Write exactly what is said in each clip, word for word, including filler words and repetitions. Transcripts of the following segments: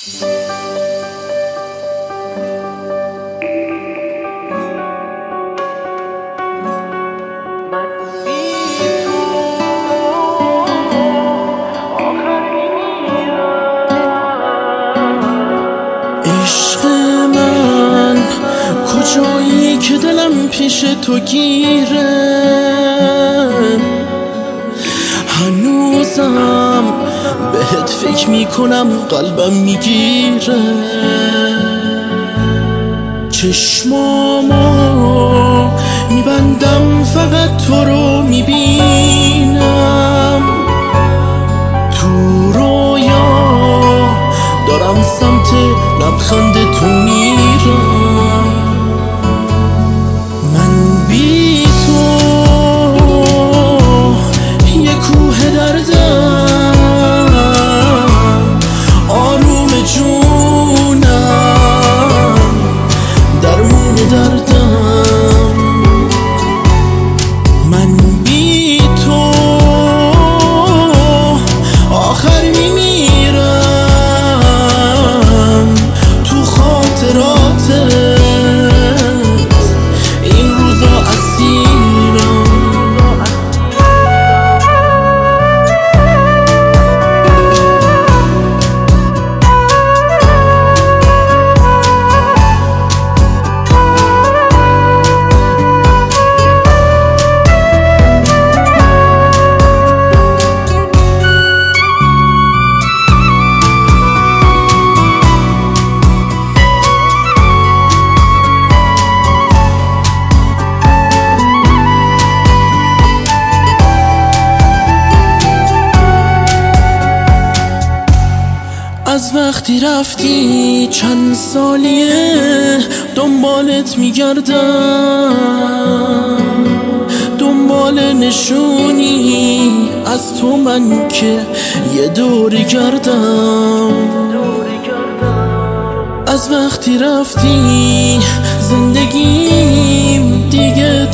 عشق من کجایی که دلم پیش تو گیره، هنوزم بهت فکر میکنم قلبم میگیره. چشمامو میبندم فقط تو رو میبینم، تو رویا دارم سمت لبخند تو میرم. من بی تو یه کوه دردم، آروم جونم درمون دردم. من بی تو آخر میمیرم تو خاطراتت، این روزا اسیرم. از وقتی رفتی چند سالیه دنبالت میگردم، دنبال نشونی از تو من که یه دوری گردم. از وقتی رفتی زندگیم دیگه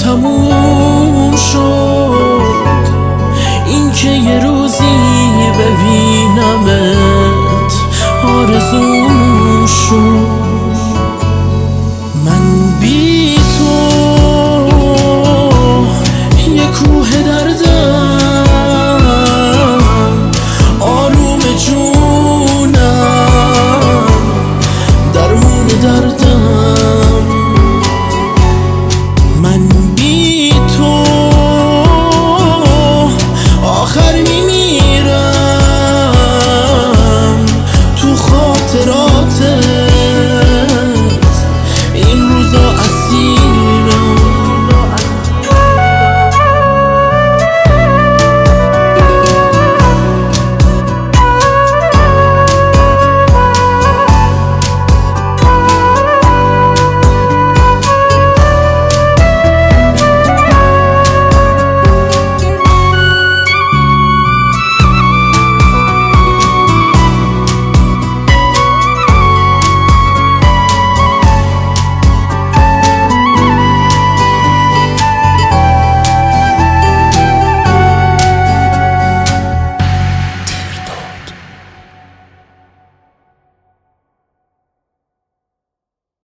تموم شد، این که یه روزی ببین